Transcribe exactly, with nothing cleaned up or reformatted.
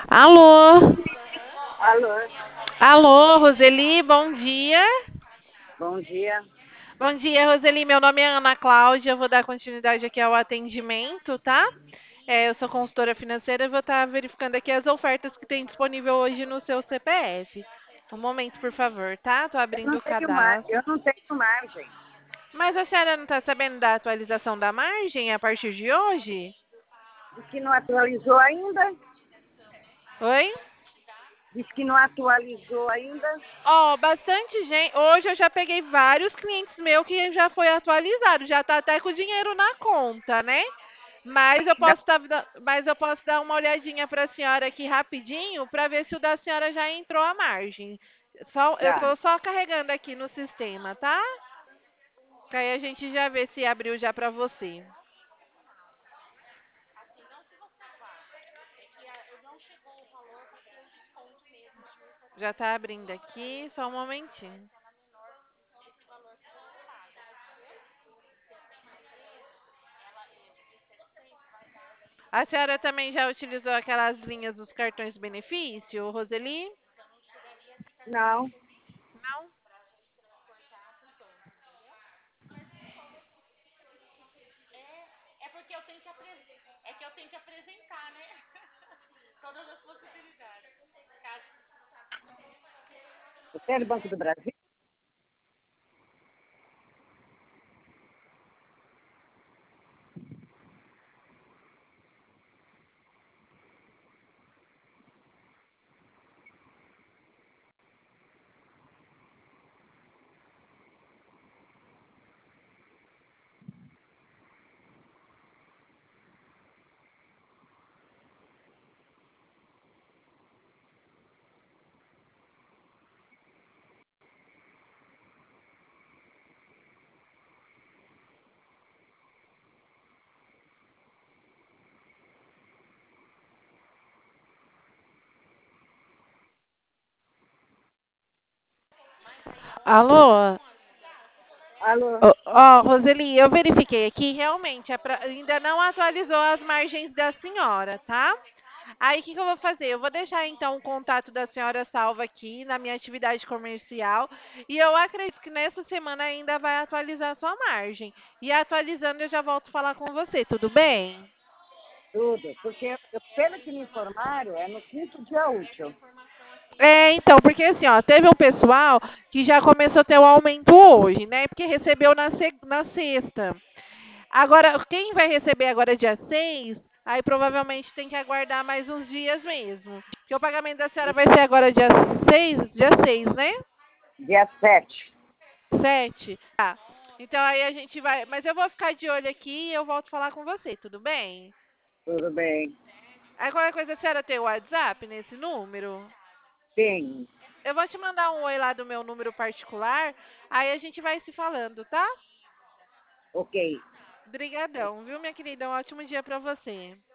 Alô? Alô, Alô, Roseli, bom dia. bom dia. Bom dia, Roseli. Meu nome é Ana Cláudia. Eu vou dar continuidade aqui ao atendimento, tá? É, eu sou consultora financeira e vou estar verificando aqui as ofertas que tem disponível hoje no seu C P F. Um momento, por favor, tá? Tô Eu abrindo não o tenho mar, cadastro. eu não tenho margem. Mas a senhora não está sabendo da atualização da margem a partir de hoje? Diz que não atualizou ainda. Oi? Diz que não atualizou ainda. Ó, bastante gente. Hoje eu já peguei vários clientes meus que já foi atualizado, já tá até com o dinheiro na conta, né? Mas eu Ainda posso tá, mas eu posso dar uma olhadinha para a senhora aqui rapidinho para ver se o da senhora já entrou a margem. Só, eu tá. tô só carregando aqui no sistema, tá? Que aí a gente já vê se abriu já para você. Já tá abrindo aqui, só um momentinho. A senhora também já utilizou aquelas linhas dos cartões benefício, Roseli? Não. Não? Você é do Banco do Brasil? Alô? Alô? Ó, ó, Roseli, eu verifiquei aqui, realmente, é pra- ainda não atualizou as margens da senhora, tá? Aí, o que que eu vou fazer? Eu vou deixar, então, o contato da senhora salvo aqui na minha atividade comercial e eu acredito que nessa semana ainda vai atualizar a sua margem. E atualizando, eu já volto a falar com você, tudo bem? Tudo. Porque, eu- pelo que me informaram, é no quinto dia útil. É, então, porque assim, ó, teve um pessoal que já começou a ter o aumento hoje, né? Porque recebeu na, se- na sexta. Agora, quem vai receber agora dia seis, aí provavelmente tem que aguardar mais uns dias mesmo. Porque o pagamento da senhora vai ser agora dia seis, dia seis, né? Dia sete. Sete. Tá. Então aí a gente vai. Mas eu vou ficar de olho aqui e eu volto a falar com você, tudo bem? Tudo bem. Aí qualquer coisa a senhora tem o WhatsApp nesse número? Tem. Eu vou te mandar um oi lá do meu número particular, aí a gente vai se falando, tá? Ok. Obrigadão, viu, minha querida? Um ótimo dia pra você.